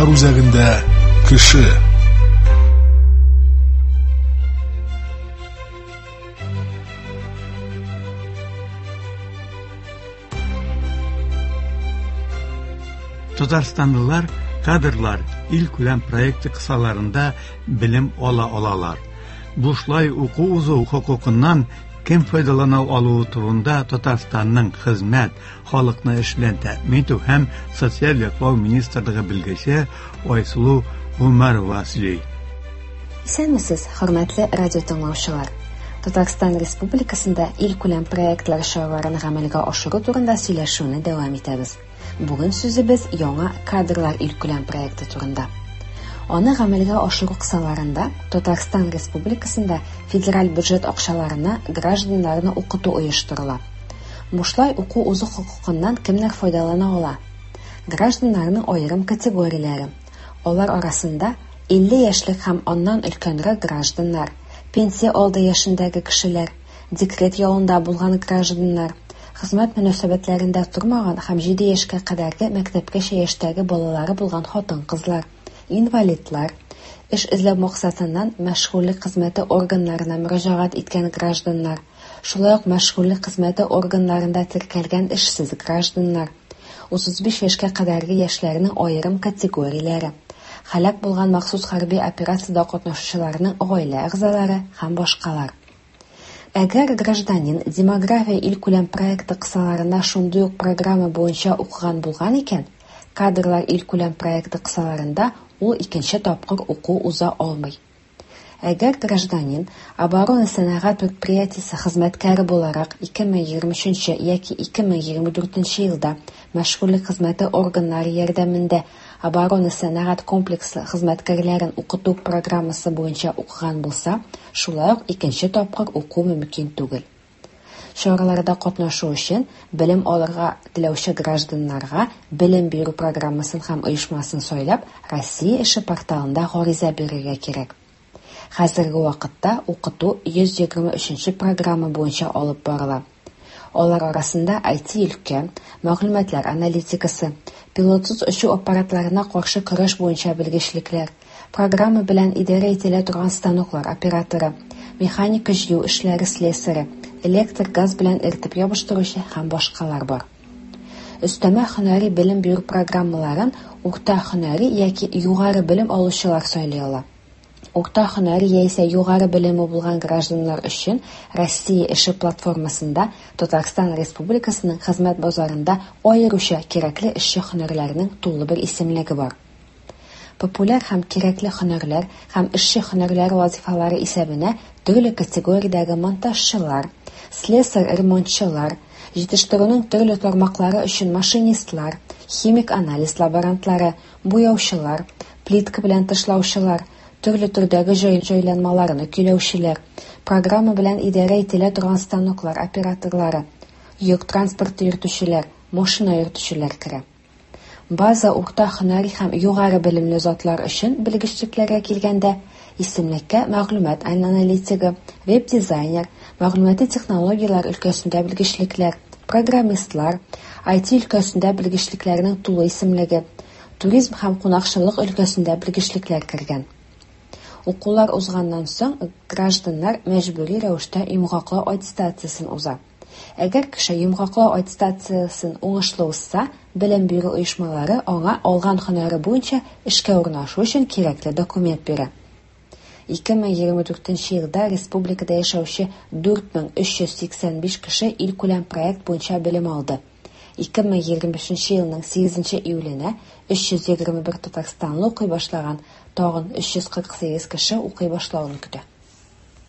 Алар үзәгендә кеше. Татарстанлылар кадрлар ил-күләм проекты кысаларында белем алалар. Бушлай уку узу хокукыннан кем файдалана алуы турында Татарстанның хезмәт, халыкны эш белән тәэмин итү һәм социаль яклау министрлыгы белгече Айсылу Умарова сөйли. Исәнмесез, хөрмәтле радио тыңлаучылар. Татарстан Республикасында ил-күләм проектлар чараларын гамәлгә ашыру турында сөйләшүне дәвам итәбез. Бүген сүзебез яңа кадрлар ил-күләм проекты турында. Аны гамәлгә ашыру кысаларында Татарстан Республикасында федераль бюджет акчаларына гражданнарны укыту оештырыла. Бушлай уку узу хокукыннан кемнәр файдалана ала? Гражданнарның аерым категорияләре. Алар арасында 50 яшьлек һәм аннан өлкәнрәк гражданнар, пенсия алды яшендәге кешеләр, декрет ялында булган гражданнар, хезмәт мөнәсәбәтләрендә тормаган һәм 7 яшькә кадәрге мәктәпкәчә яшьтәге балалары булган хатын-кызлар, инвалидлар, эш эзләү максатыннан мәшгульлек хезмәте органнарына мөрәҗәгать иткән гражданнар, шулай ук мәшгульлек хезмәте органнарында теркәлгән эшсез гражданнар, 35 яшькә кадәрге яшьләрнең аерым категорияләре, һәлак булган махсус хәрби операциядә катнашучыларның гаилә әгъзалары һәм башкалар. Әгәр гражданин демография ил-күләм проекты кысаларында шундый ук программа буенча укыган булган икән, кадрлар ил-күләм проекты кысаларында ул икенче тапкыр уку уза алмый. Әгәр гражданин оборона сәнәгать предприятиесе хезмәткәре буларак 2023 яки 2024 елда мәшгульлек хезмәте органнары ярдәмендә оборона сәнәгать комплексы хезмәткәрләрен укыту программасы буенча укыган булса, шулай ук икенче тапкыр уку мөмкин түгел. Чараларда катнашу өчен белем алырга теләүче гражданнарга белем бирү программасын һәм оешмасын сайлап, Россия эше порталында гариза бирергә кирәк. Хәзерге вакытта укыту 123 программа буенча алып барыла. Алар арасында IT-илкә, мәгълүматлар аналитикасы, пилотсыз очу аппаратларына каршы көрәш буенча белгечлекләр, программа белән идарә ителә торган станоклар операторы, механика җыю эшләре слесаре, электр газ белән эртеп ябыштыручы һәм башкалар бар. Өстәмә һөнәри белем бирү программаларын урта һөнәри яки югары белем алучылар сайлый ала. Урта һөнәри яисә югары белеме булган гражданнар өчен Россия эше платформасында Татарстан Республикасының хезмәт базарында аеруча кирәкле эшче һөнәрләрнең тулы бер исемлеге бар. Популяр һәм кирәкле һөнәрләр һәм эшче һөнәрләре вазифалары исәбенә төрле категориядәге монтажчылар, слесарь-ремонтчылар, җитештерүнең төрле тармаклары өчен машинистлар, химик анализ лаборантлары, буяучылар, плитка белән тышлаучылар, төрле төрдәге җайланмаларны көйләүчеләр, программа белән идарә ителә торган станоклар операторлары, йөк транспорты йөртүчеләр, машина йөртүчеләр керә. База урта һөнәри һәм югары белемле затлар өчен белгечлекләргә килгәндә, исемлеккә мәгълүмат аналитигы, веб-дизайнер, мәгълүмати технологиялар өлкәсендә белгечлекләр, программистлар, IT өлкәсендә белгечлекләрнең тулы исемлеге, туризм һәм кунакчылык өлкәсендә белгечлекләр кергән. Укулар узганнан соң гражданнар мәҗбүри рәвештә йомгаклау аттестациясын уза. Әгәр кеше йомгаклау аттестациясын уңышлы узса, белем бирү оешмалары аңа алган һөнәре буенча эшкә урнашу өчен кирәкле документ бирә. 2024 елда республикада яшәүче 4385 кеше ил-күләм проект буенча белем алды. 2025 елның 8 июленә 321 Татарстанлы укый башлаган, тагын 348 кеше укый башлауын көтә.